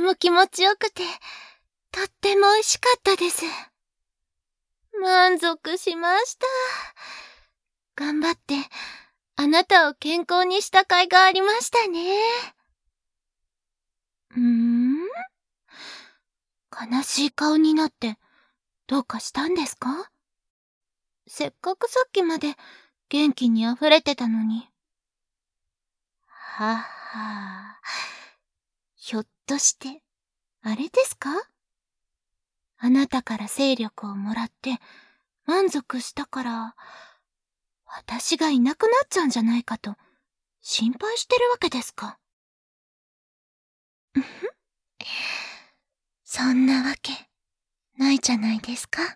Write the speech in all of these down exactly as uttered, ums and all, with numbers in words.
も気持ちよくて、とっても美味しかったです。満足しました。頑張って、あなたを健康にした甲斐がありましたね。うーん？悲しい顔になって、どうかしたんですか？せっかくさっきまで元気に溢れてたのに。ははひょっとして、あれですか？あなたから精力をもらって満足したから、私がいなくなっちゃうんじゃないかと心配してるわけですか？そんなわけないじゃないですか。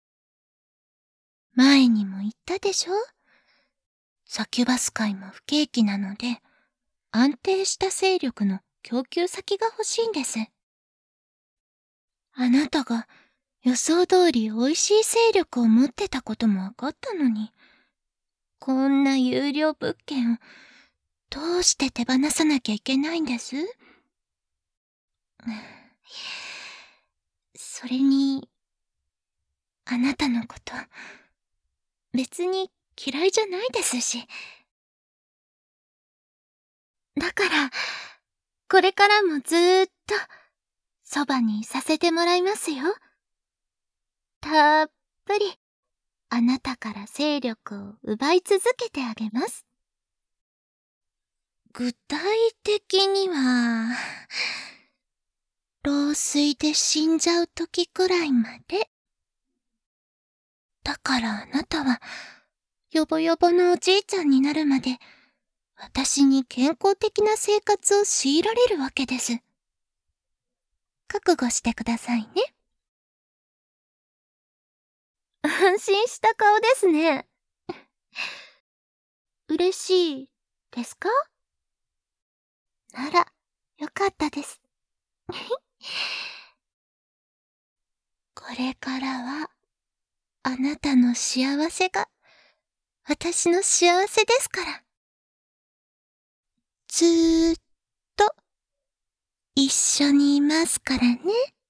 前にも言ったでしょ？サキュバス界も不景気なので、安定した勢力の供給先が欲しいんです。あなたが予想通り美味しい勢力を持ってたことも分かったのに、こんな有料物件をどうして手放さなきゃいけないんです？それに、あなたのこと、別に嫌いじゃないですし。だから、これからもずーっと、そばにいさせてもらいますよ。たっぷり、あなたから勢力を奪い続けてあげます。具体的には、老衰で死んじゃう時くらいまで。だからあなたは、よぼよぼのおじいちゃんになるまで、私に健康的な生活を強いられるわけです。覚悟してくださいね。安心した顔ですね。嬉しいですか？なら、よかったです。これからは、あなたの幸せが、私の幸せですから。ずーっと、一緒にいますからね。